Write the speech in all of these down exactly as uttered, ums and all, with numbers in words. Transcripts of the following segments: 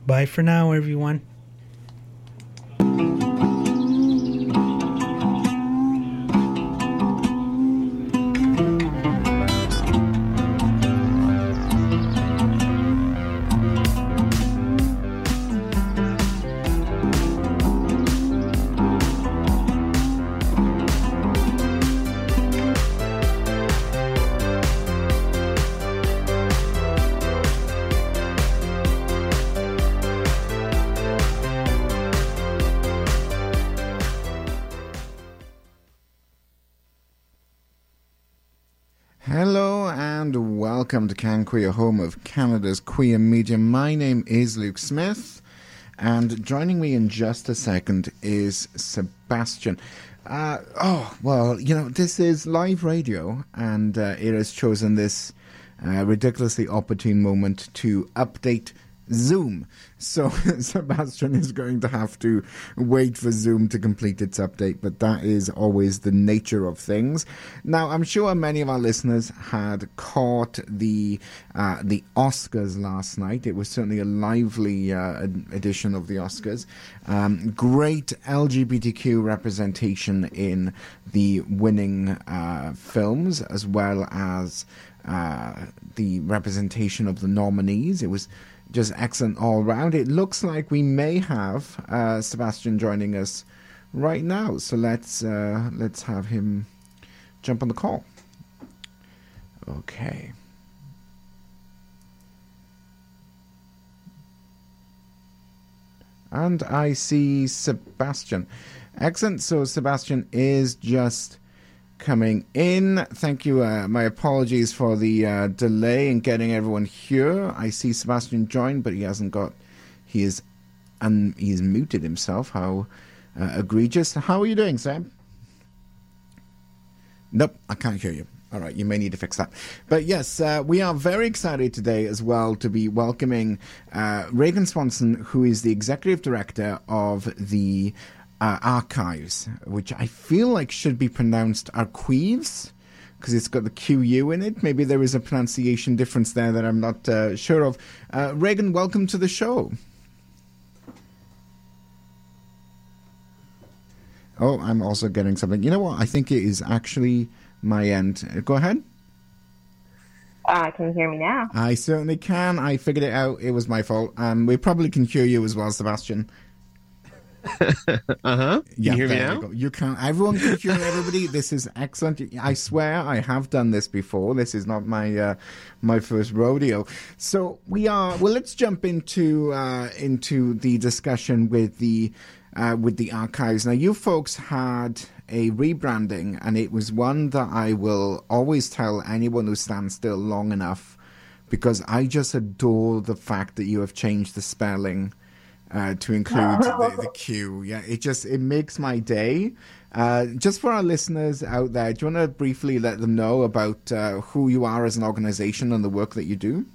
Bye for now, everyone. Welcome to Can Queer, home of Canada's queer media. My name is Luke Smith, and joining me in just a second is Sebastian. Uh, oh, well, you know, this is live radio, and uh, it has chosen this uh, ridiculously opportune moment to update Zoom. So Sebastian is going to have to wait for Zoom to complete its update, but that is always the nature of things. Now, I'm sure many of our listeners had caught the uh, the Oscars last night. It was certainly a lively uh, edition of the Oscars. Um, great L G B T Q representation in the winning uh, films, as well as uh, the representation of the nominees. It was just excellent all round. It looks like we may have uh, Sebastian joining us right now. So let's uh, let's have him jump on the call. Okay. And I see Sebastian. Excellent. So Sebastian is just coming in. Thank you. Uh, my apologies for the uh, delay in getting everyone here. I see Sebastian joined, but he hasn't got. He is, un, he's muted himself. How uh, egregious! How are you doing, Sam? Nope, I can't hear you. All right, you may need to fix that. But yes, uh, we are very excited today as well to be welcoming uh, Reagan Swanson, who is the executive director of the Uh, archives, which I feel like should be pronounced archives, because it's got the Q U in it. Maybe there is a pronunciation difference there that I'm not uh, sure of. Uh, Reagan, welcome to the show. Oh, I'm also getting something. You know what? I think it is actually my end. Uh, go ahead. Uh, can you hear me now? I certainly can. I figured it out. It was my fault. Um, we probably can hear you as well, Sebastian. uh-huh. Can yeah, you hear me there now? You, go. You can. Everyone can hear everybody. This is excellent. I swear I have done this before. This is not my uh, my first rodeo. So we are. Well, let's jump into uh, into the discussion with the uh, with the archives. Now, you folks had a rebranding, and it was one that I will always tell anyone who stands still long enough, because I just adore the fact that you have changed the spelling Uh, to include the, the Q. Yeah, it just, it makes my day. Uh, just for our listeners out there, do you want to briefly let them know about uh, who you are as an organization and the work that you do?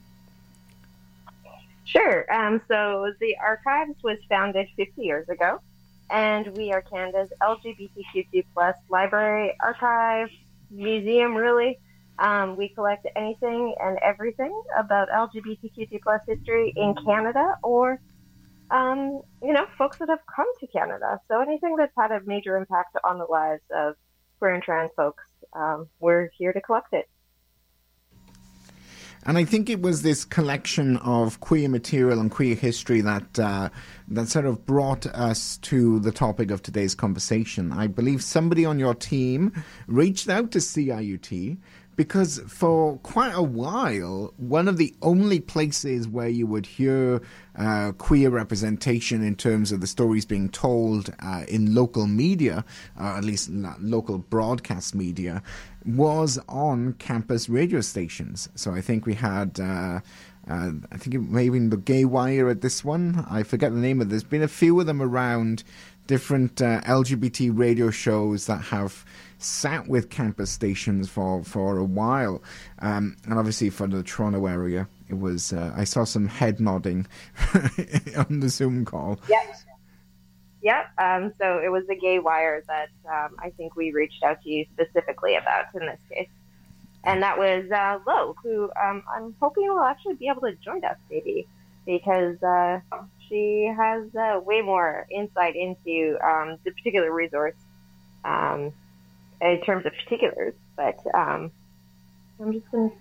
Sure. Um, so the Archives was founded fifty years ago, and we are Canada's L G B T Q two plus library, archive, museum, really. Um, we collect anything and everything about L G B T Q two plus history in Canada, or Um, you know, folks that have come to Canada. So anything that's had a major impact on the lives of queer and trans folks, um, we're here to collect it. And I think it was this collection of queer material and queer history that uh, that sort of brought us to the topic of today's conversation. I believe somebody on your team reached out to C I U T, because for quite a while, one of the only places where you would hear uh, queer representation in terms of the stories being told uh, in local media, or at least local broadcast media, was on campus radio stations. So I think we had, uh, uh, I think it may have been the Gay Wire at this one. I forget the name of it. There's been a few of them around, different uh, L G B T radio shows that have sat with campus stations for, for a while. Um, and obviously for the Toronto area, it was, uh, I saw some head nodding on the Zoom call. Yep. Yep. Um, so it was the Gay Wire that um, I think we reached out to you specifically about in this case. And that was uh, Lo, who um, I'm hoping will actually be able to join us maybe, because uh, she has uh, way more insight into um, the particular resource um, in terms of particulars. But um, I'm just going to...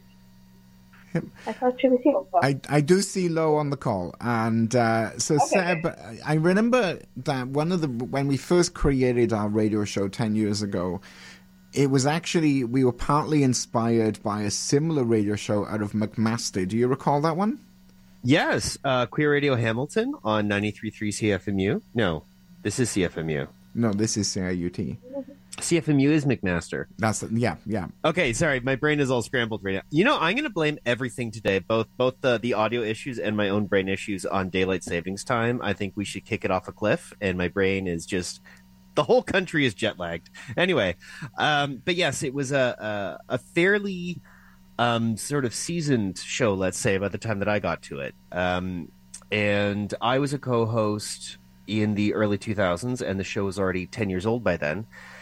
I thought she was here. So. I, I do see Lo on the call, and uh, so okay. Seb, I remember that one of the when we first created our radio show ten years ago, it was actually we were partly inspired by a similar radio show out of McMaster. Do you recall that one? Yes, uh, Queer Radio Hamilton on ninety-three point three C F M U. No, this is C F M U. No, this is C I U T. C F M U is McMaster. That's yeah, yeah. Okay, sorry, my brain is all scrambled right now. You know, I'm going to blame everything today, both both the, the audio issues and my own brain issues, on daylight savings time. I think we should kick it off a cliff, and my brain is just the whole country is jet lagged. Anyway, um, but yes, it was a a, a fairly um, sort of seasoned show, let's say, by the time that I got to it, um, and I was a co-host in the early two thousands, and the show was already ten years old by then.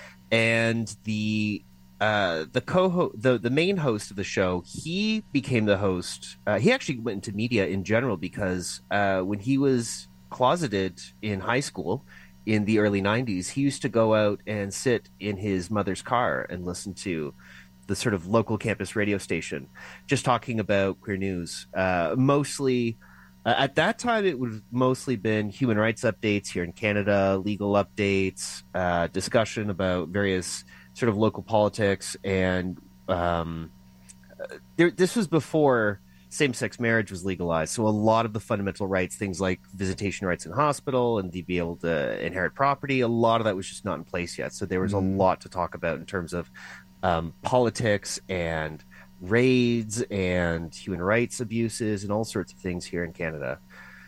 And the uh, the co the the main host of the show, he became the host. Uh, he actually went into media in general because uh, when he was closeted in high school in the early nineties, he used to go out and sit in his mother's car and listen to the sort of local campus radio station, just talking about queer news, uh, mostly. Uh, at that time, it would have mostly been human rights updates here in Canada, legal updates, uh, discussion about various sort of local politics. And um, there, this was before same-sex marriage was legalized. So a lot of the fundamental rights, things like visitation rights in hospital and to be able to inherit property, a lot of that was just not in place yet. So there was mm. a lot to talk about in terms of um, politics and raids and human rights abuses and all sorts of things here in Canada.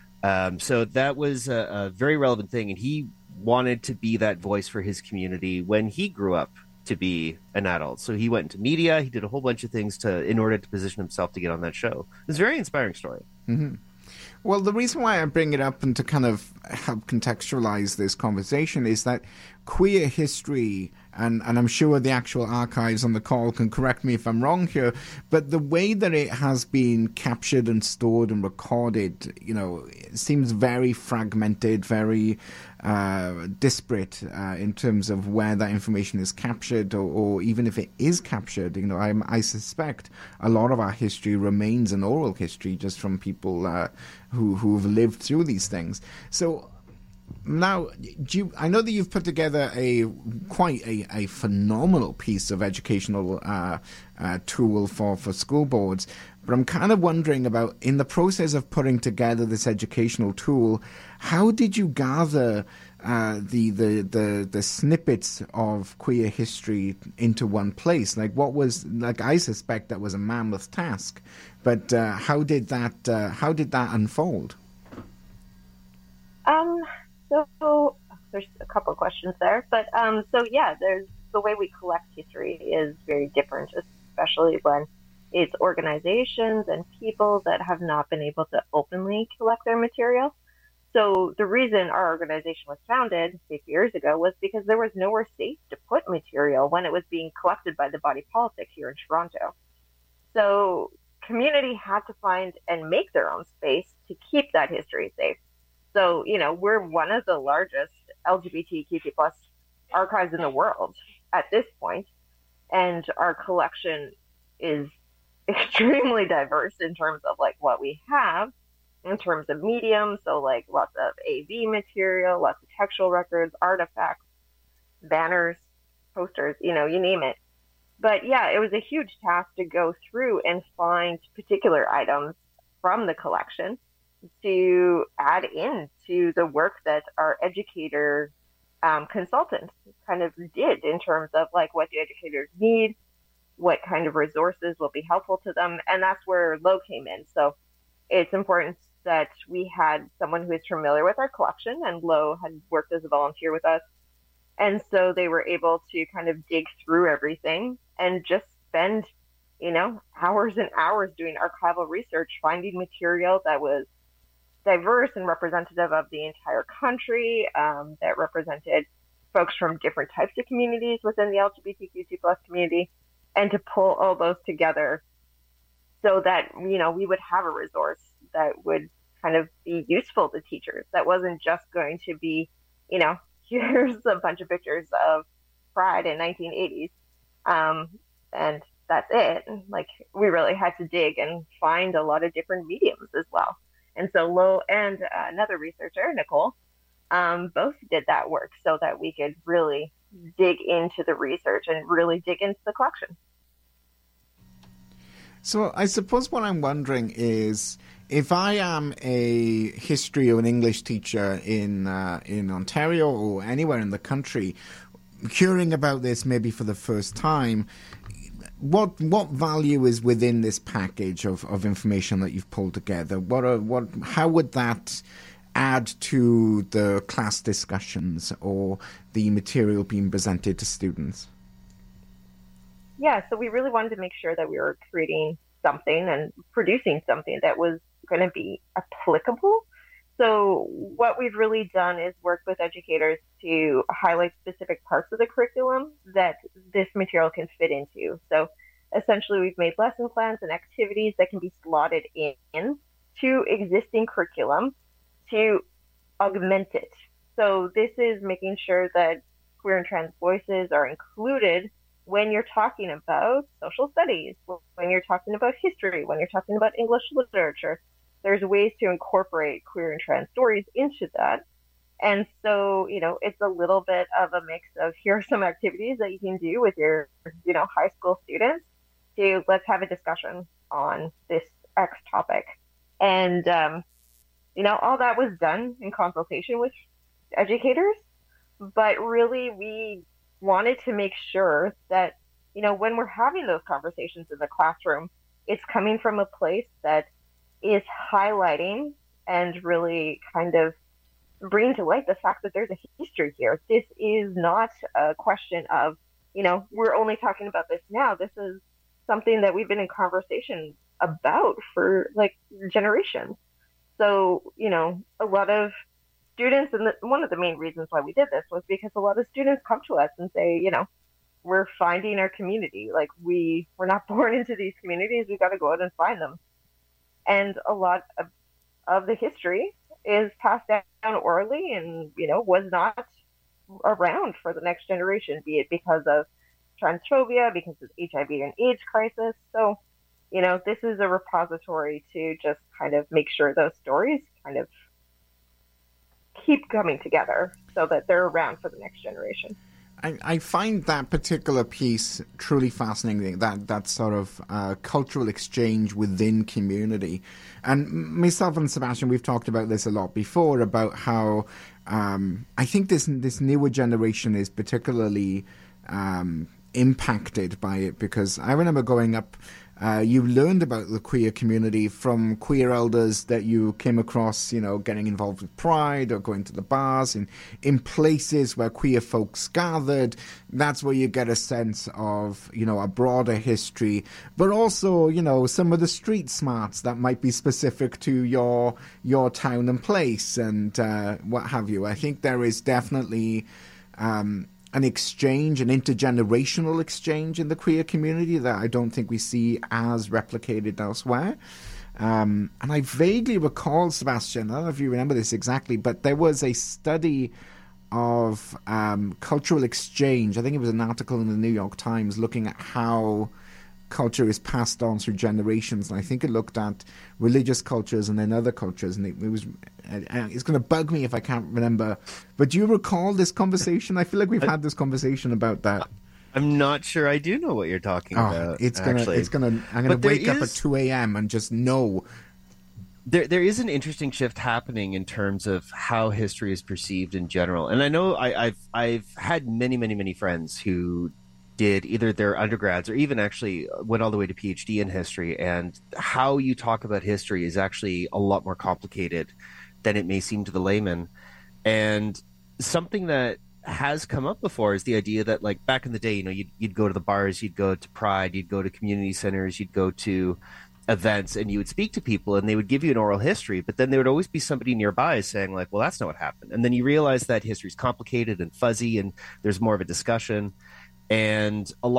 Um, so that was a, a very relevant thing, and he wanted to be that voice for his community when he grew up to be an adult. So he went into media, he did a whole bunch of things to in order to position himself to get on that show. It's a very inspiring story. Mm-hmm. Well, the reason why I bring it up and to kind of help contextualize this conversation is that queer history, and, and I'm sure the actual archives on the call can correct me if I'm wrong here, but the way that it has been captured and stored and recorded, you know, it seems very fragmented, very uh, disparate uh, in terms of where that information is captured, or, or even if it is captured. You know, I, I suspect a lot of our history remains an oral history just from people uh, who who have lived through these things. So now, do you, I know that you've put together a quite a, a phenomenal piece of educational uh, uh, tool for, for school boards, but I'm kind of wondering about, in the process of putting together this educational tool, how did you gather uh, the, the the the snippets of queer history into one place? Like, what was like? I suspect that was a mammoth task, but uh, how did that uh, how did that unfold? Um. So there's a couple of questions there, but um, so yeah, there's the way we collect history is very different, especially when it's organizations and people that have not been able to openly collect their material. So the reason our organization was founded fifty years ago was because there was nowhere safe to put material when it was being collected by the body politic here in Toronto. So community had to find and make their own space to keep that history safe. So, you know, we're one of the largest L G B T Q plus archives in the world at this point, and our collection is extremely diverse in terms of like what we have, in terms of medium. So like lots of A V material, lots of textual records, artifacts, banners, posters, you know, you name it. But yeah, it was a huge task to go through and find particular items from the collection to add in to the work that our educator um, consultants kind of did in terms of like what do educators need, what kind of resources will be helpful to them. And that's where Lo came in. So it's important that we had someone who is familiar with our collection, and Lo had worked as a volunteer with us. And so they were able to kind of dig through everything and just spend, you know, hours and hours doing archival research, finding material that was diverse and representative of the entire country, um, that represented folks from different types of communities within the L G B T Q plus community, and to pull all those together so that, you know, we would have a resource that would kind of be useful to teachers. That wasn't just going to be, you know, here's a bunch of pictures of Pride in nineteen eighties, um, and that's it. Like, we really had to dig and find a lot of different mediums as well. And so Lo and uh, another researcher, Nicole, um, both did that work so that we could really dig into the research and really dig into the collection. So I suppose what I'm wondering is, if I am a history or an English teacher in uh, in Ontario or anywhere in the country, hearing about this maybe for the first time, what what value is within this package of, of information that you've pulled together? What are, what how would that add to the class discussions or the material being presented to students? Yeah, so we really wanted to make sure that we were creating something and producing something that was going to be applicable. So what we've really done is work with educators to highlight specific parts of the curriculum that this material can fit into. So essentially, we've made lesson plans and activities that can be slotted in to existing curriculum to augment it. So this is making sure that queer and trans voices are included when you're talking about social studies, when you're talking about history, when you're talking about English literature. There's ways to incorporate queer and trans stories into that. And so, you know, it's a little bit of a mix of, here are some activities that you can do with your, you know, high school students to let's have a discussion on this X topic. And, um, you know, all that was done in consultation with educators. But really, we wanted to make sure that, you know, when we're having those conversations in the classroom, it's coming from a place that is highlighting and really kind of bringing to light the fact that there's a history here. This is not a question of, you know, we're only talking about this now. This is something that we've been in conversation about for like generations. So, you know, a lot of students, and the, one of the main reasons why we did this was because a lot of students come to us and say, you know, we're finding our community. Like, we, we're not born into these communities. We got to go out and find them. And a lot of, of the history is passed down orally and, you know, was not around for the next generation, be it because of transphobia, because of H I V and AIDS crisis. So, you know, this is a repository to just kind of make sure those stories kind of keep coming together so that they're around for the next generation. I, I find that particular piece truly fascinating, that, that sort of uh, cultural exchange within community. And myself and Sebastian, we've talked about this a lot before, about how um, I think this this newer generation is particularly um, impacted by it, because I remember growing up, Uh, you learned about the queer community from queer elders that you came across, you know, getting involved with Pride or going to the bars in, in places where queer folks gathered. That's where you get a sense of, you know, a broader history, but also, you know, some of the street smarts that might be specific to your your town and place and uh, what have you. I think there is definitely Um, an exchange, an intergenerational exchange in the queer community that I don't think we see as replicated elsewhere. Um, and I vaguely recall, Sebastian, I don't know if you remember this exactly, but there was a study of um, cultural exchange. I think it was an article in the New York Times looking at how culture is passed on through generations, and I think it looked at religious cultures and then other cultures, and it, it was uh, it's going to bug me if I can't remember, but do you recall this conversation? I feel like we've had this conversation about that. I'm not sure I do know what you're talking oh, about. It's gonna actually. it's gonna I'm gonna but wake is, up at two a.m. and just know there there is an interesting shift happening in terms of how history is perceived in general. And I know I, I've I've had many many many friends who did either their undergrads or even actually went all the way to PhD in history, and how you talk about history is actually a lot more complicated than it may seem to the layman. And something that has come up before is the idea that, like, back in the day, you know, you'd, you'd go to the bars, you'd go to Pride, you'd go to community centers, you'd go to events, and you would speak to people and they would give you an oral history, but then there would always be somebody nearby saying, like, well, that's not what happened. And then you realize that history is complicated and fuzzy and there's more of a discussion. And a lot of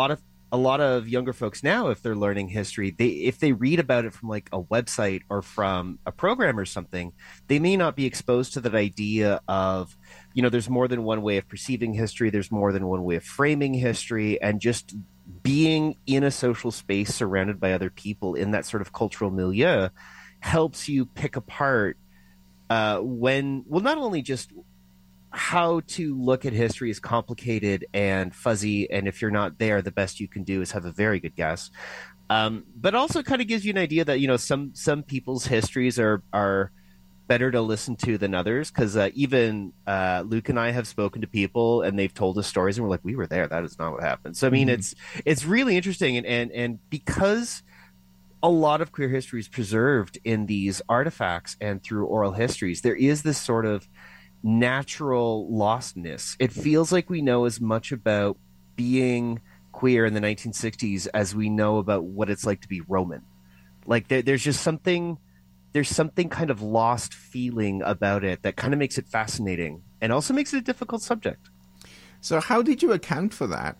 a lot of younger folks now, if they're learning history, they if they read about it from like a website or from a program or something, they may not be exposed to that idea of, you know, there's more than one way of perceiving history, there's more than one way of framing history, and just being in a social space surrounded by other people in that sort of cultural milieu helps you pick apart uh, when, well, not only just how to look at history is complicated and fuzzy, and if you're not there, the best you can do is have a very good guess. Um, but also kind of gives you an idea that, you know, some some people's histories are are better to listen to than others, because uh, even uh, Luke and I have spoken to people and they've told us stories and we're like, we were there, that is not what happened. So I mean, mm-hmm. it's it's really interesting, and and and because a lot of queer history is preserved in these artifacts and through oral histories, there is this sort of natural lostness. It feels like we know as much about being queer in the nineteen sixties as we know about what it's like to be Roman. Like there, there's just something, there's something kind of lost feeling about it that kind of makes it fascinating and also makes it a difficult subject. So how did you account for that?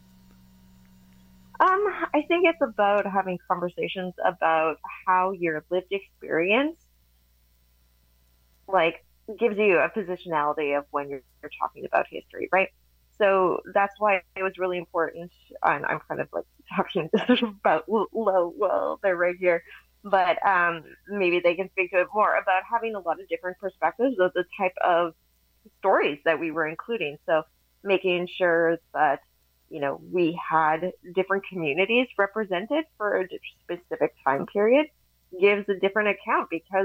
Um, I think it's about having conversations about how your lived experience, like, gives you a positionality of when you're, you're talking about history, right? So that's why it was really important. And I'm kind of like talking about low, well, they're right here, but um, maybe they can speak to it more about having a lot of different perspectives of the type of stories that we were including. So making sure that, you know, we had different communities represented for a specific time period gives a different account, because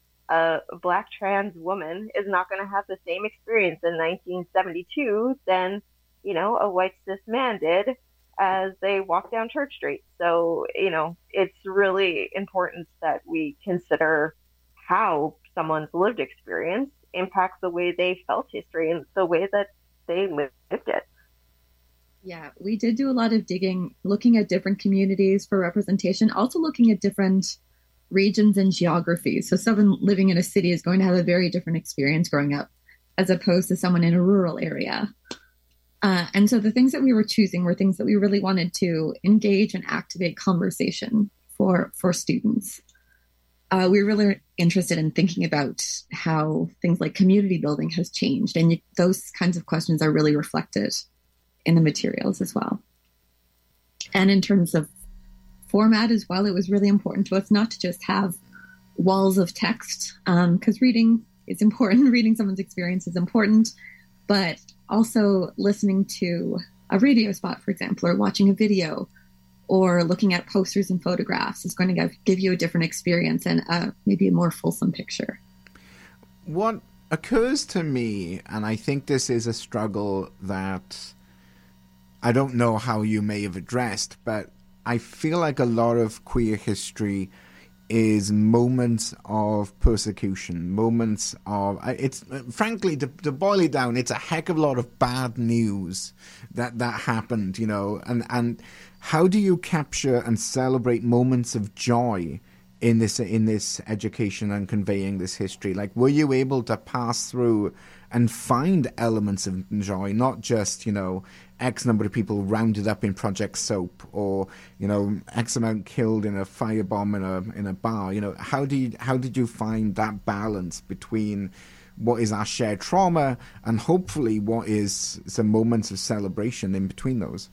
a Black trans woman is not going to have the same experience in nineteen seventy-two than, you know, a white cis man did as they walk down Church Street. So, you know, it's really important that we consider how someone's lived experience impacts the way they felt history and the way that they lived it. Yeah, we did do a lot of digging, looking at different communities for representation, also looking at different regions and geographies. So someone living in a city is going to have a very different experience growing up as opposed to someone in a rural area. Uh, and so the things that we were choosing were things that we really wanted to engage and activate conversation for, for students. Uh, we were really interested in thinking about how things like community building has changed. And those kinds of questions are really reflected in the materials as well. And in terms of format as well, it was really important to us not to just have walls of text, because um, reading is important. Reading someone's experience is important, but also listening to a radio spot, for example, or watching a video, or looking at posters and photographs is going to give, give you a different experience and uh, maybe a more fulsome picture. What occurs to me, and I think this is a struggle that I don't know how you may have addressed, but I feel like a lot of queer history is moments of persecution, moments of, it's frankly, to, to boil it down, it's a heck of a lot of bad news that, that happened, you know, and, and how do you capture and celebrate moments of joy in this, in this education and conveying this history? Like, were you able to pass through and find elements of joy, not just, you know, X number of people rounded up in Project Soap, or, you know, X amount killed in a firebomb in a in a bar? You know, how do you, how did you find that balance between what is our shared trauma and hopefully what is some moments of celebration in between those?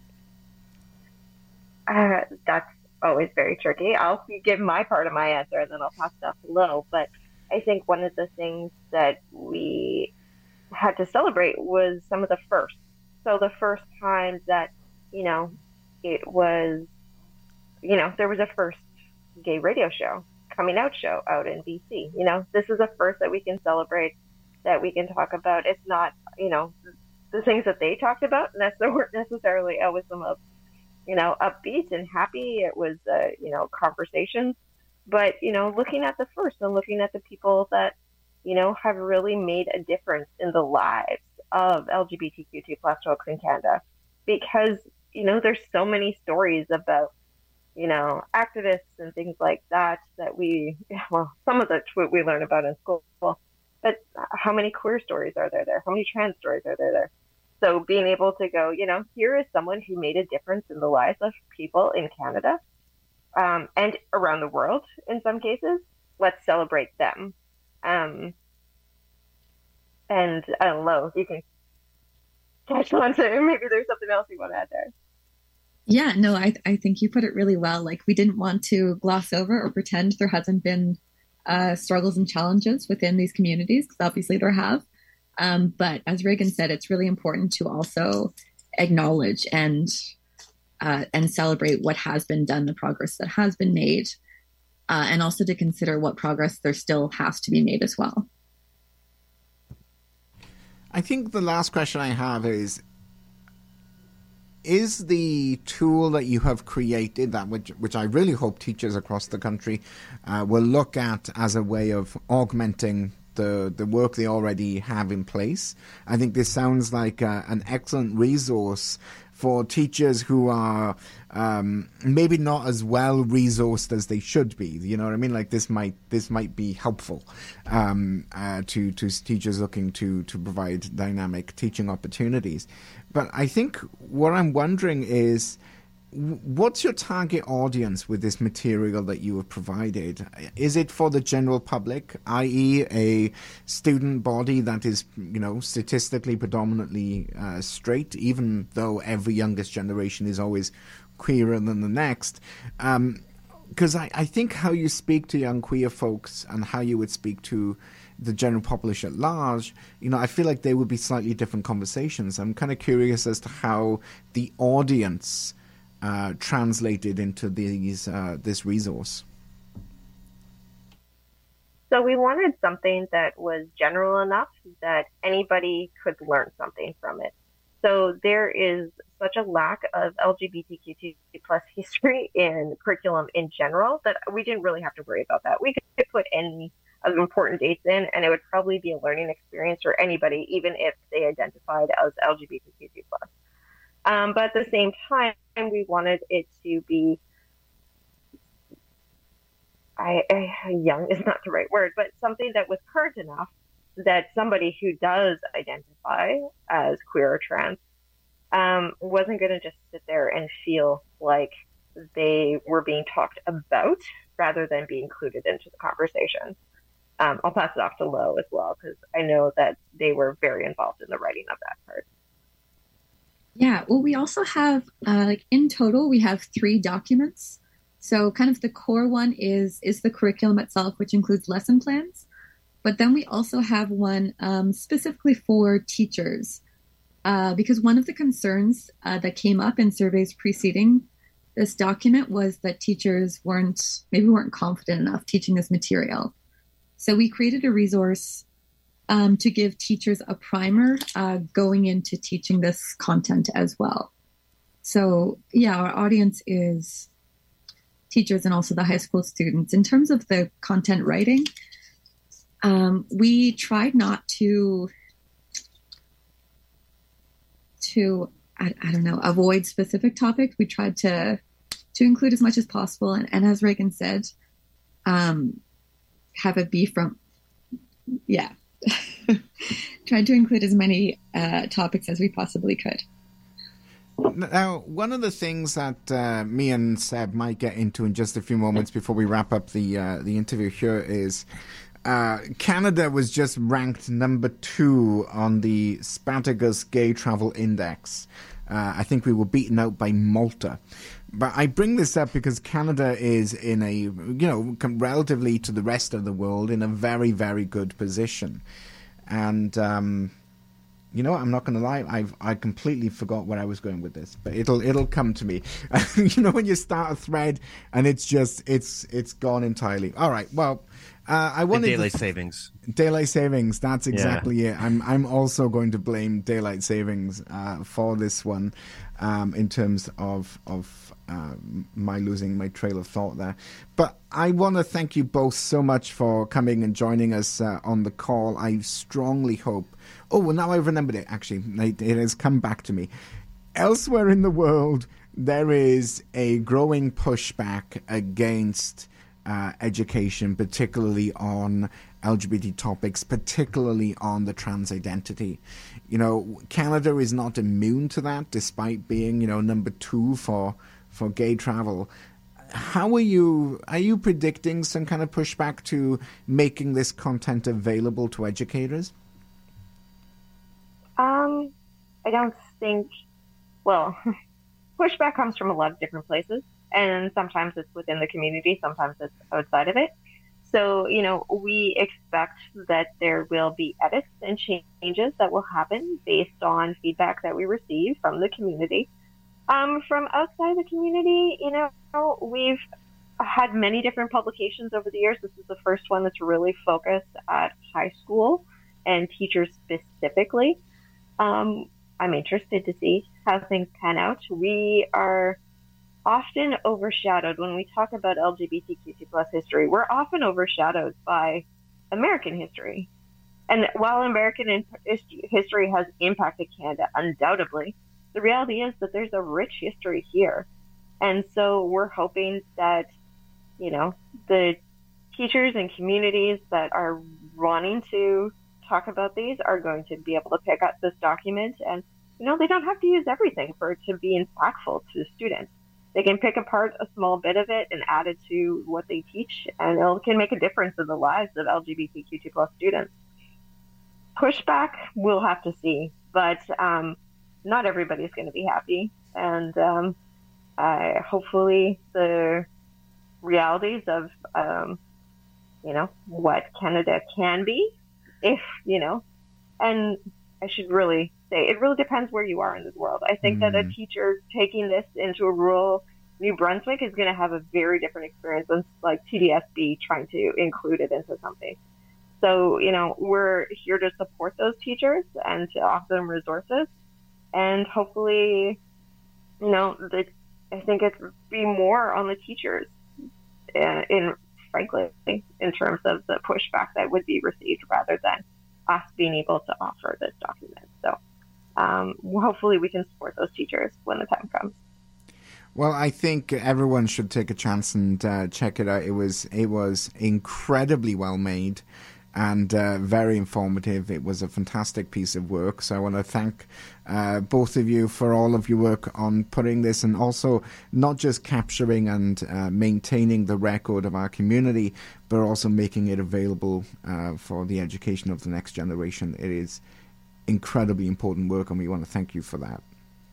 Uh, that's always very tricky. I'll give my part of my answer and then I'll pass it off to Lo. But I think one of the things that we had to celebrate was some of the firsts. So the first time that, you know, it was, you know, there was a first gay radio show, coming out show out in B C. You know, this is a first that we can celebrate, that we can talk about. It's not, you know, the things that they talked about, and that's, they weren't necessarily always some of, you know, upbeat and happy. It was, uh, you know, conversations. But, you know, looking at the first and looking at the people that, you know, have really made a difference in the lives of L G B T Q two plus folks in Canada, because, you know, there's so many stories about, you know, activists and things like that, that we, well, some of the we learn about in school, but how many queer stories are there there? How many trans stories are there there? So being able to go, you know, here is someone who made a difference in the lives of people in Canada um, and around the world in some cases. Let's celebrate them. Um, and I don't know, you can catch on to maybe there's something else you want to add there. Yeah, no, I, I think you put it really well. Like, we didn't want to gloss over or pretend there hasn't been uh, struggles and challenges within these communities, because obviously there have. Um, but as Reagan said, it's really important to also acknowledge and uh, and celebrate what has been done, the progress that has been made, uh, and also to consider what progress there still has to be made as well. I think the last question I have is, is the tool that you have created, that which, which I really hope teachers across the country uh, will look at as a way of augmenting the, the work they already have in place. I think this sounds like uh, an excellent resource for teachers who are um, maybe not as well resourced as they should be. You know what I mean? Like, this might this might be helpful um, uh, to to teachers looking to to provide dynamic teaching opportunities. But I think what I'm wondering is, what's your target audience with this material that you have provided? Is it for the general public, that is a student body that is, you know, statistically predominantly uh, straight, even though every youngest generation is always queerer than the next? Because um, I, I think how you speak to young queer folks and how you would speak to the general populace at large, you know, I feel like they would be slightly different conversations. I'm kind of curious as to how the audience Uh, translated into these uh, this resource. So we wanted something that was general enough that anybody could learn something from it. So there is such a lack of L G B T Q plus history in curriculum in general that we didn't really have to worry about that. We could put any of important dates in, and it would probably be a learning experience for anybody, even if they identified as L G B T Q plus. Um, but at the same time, we wanted it to be, I, I, young is not the right word, but something that was current enough that somebody who does identify as queer or trans um, wasn't going to just sit there and feel like they were being talked about rather than be included into the conversation. Um, I'll pass it off to Lo as well, because I know that they were very involved in the writing of that part. Yeah, well, we also have, uh, like, in total, we have three documents. So kind of the core one is is the curriculum itself, which includes lesson plans. But then we also have one um, specifically for teachers, uh, because one of the concerns uh, that came up in surveys preceding this document was that teachers weren't, maybe weren't confident enough teaching this material. So we created a resource Um, to give teachers a primer uh, going into teaching this content as well. So, yeah, our audience is teachers and also the high school students. In terms of the content writing, um, we tried not to, to I, I don't know, avoid specific topics. We tried to to include as much as possible. And, and as Reagan said, um, have it be from, yeah. Tried to include as many uh, topics as we possibly could. Now, one of the things that uh, me and Seb might get into in just a few moments before we wrap up the uh, the interview here is uh, Canada was just ranked number two on the Spartacus Gay Travel Index. Uh, I think we were beaten out by Malta. But I bring this up because Canada is in a, you know, relatively to the rest of the world, in a very, very good position. And, um, you know, I'm not going to lie, I've I completely forgot where I was going with this, but it'll it'll come to me. You know, when you start a thread and it's just, it's it's gone entirely. All right, well, uh, I wanted... Daylight to, savings. Daylight savings, that's exactly yeah. it. I'm, I'm also going to blame daylight savings uh, for this one um, in terms of... of Uh, my losing my trail of thought there. But I want to thank you both so much for coming and joining us uh, on the call. I strongly hope... Oh, well, now I've remembered it, actually. It, it has come back to me. Elsewhere in the world, there is a growing pushback against uh, education, particularly on L G B T topics, particularly on the trans identity. You know, Canada is not immune to that, despite being, you know, number two for for gay travel. How are you, are you predicting some kind of pushback to making this content available to educators? Um, I don't think, well, pushback comes from a lot of different places, and sometimes it's within the community, sometimes it's outside of it. So, you know, we expect that there will be edits and changes that will happen based on feedback that we receive from the community. Um, from outside the community, you know, we've had many different publications over the years. This is the first one that's really focused at high school and teachers specifically. Um, I'm interested to see how things pan out. We are often overshadowed when we talk about L G B T Q two plus history. We're often overshadowed by American history. And while American history has impacted Canada, undoubtedly, the reality is that there's a rich history here. And so we're hoping that, you know, the teachers and communities that are wanting to talk about these are going to be able to pick up this document. And, you know, they don't have to use everything for it to be impactful to the students. They can pick apart a small bit of it and add it to what they teach, and it can make a difference in the lives of L G B T Q two plus students. Pushback, we'll have to see, but um, not everybody's going to be happy. And um, uh, hopefully the realities of, um, you know, what Canada can be, if, you know, and I should really say, it really depends where you are in this world. I think mm. that a teacher taking this into a rural New Brunswick is going to have a very different experience than like T D S B trying to include it into something. So, you know, we're here to support those teachers and to offer them resources. And hopefully, you know, the, I think it's be more on the teachers in, in, frankly, in terms of the pushback that would be received rather than us being able to offer this document. So um, hopefully we can support those teachers when the time comes. Well, I think everyone should take a chance and uh, check it out. It was it was incredibly well made and uh, very informative. It was a fantastic piece of work. So I want to thank uh, both of you for all of your work on putting this, and also not just capturing and uh, maintaining the record of our community, but also making it available uh, for the education of the next generation. It is incredibly important work, and we want to thank you for that.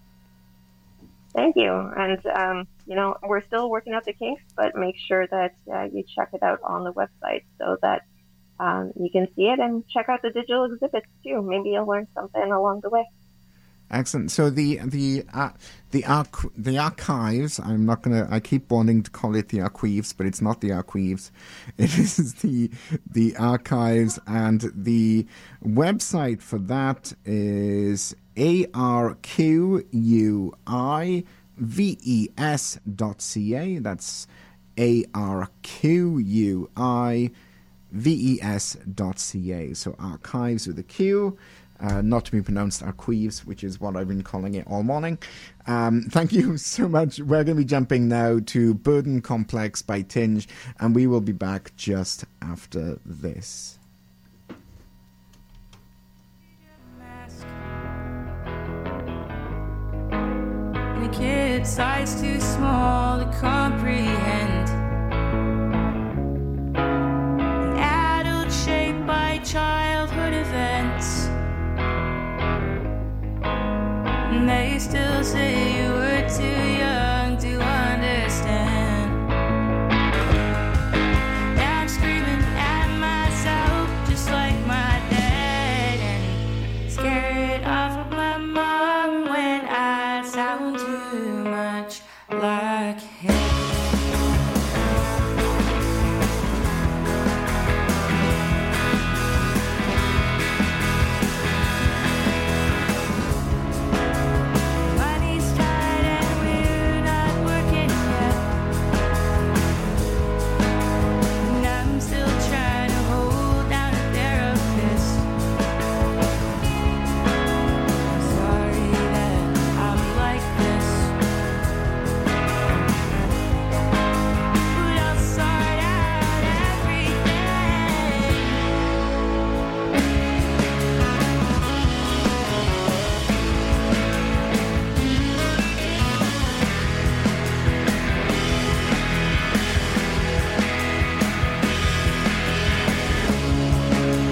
Thank you. And, um, you know, we're still working out the kinks, but make sure that uh, you check it out on the website so that um, you can see it, and check out the digital exhibits too. Maybe you'll learn something along the way. Excellent. So the the uh, the arch- the archives. I'm not gonna. I keep wanting to call it the archives, but it's not the archives. It is the the archives, and the website for that is A R Q U I V E S dot C A. That's A R Q U I V E S dot C A. So archives with a Q. Uh, not to be pronounced archives, which is what I've been calling it all morning. Um, thank you so much. We're going to be jumping now to Burden Complex by Tinge, and we will be back just after this. The kid's size too small to comprehend. An adult shaped by childhood events. And they still say you were too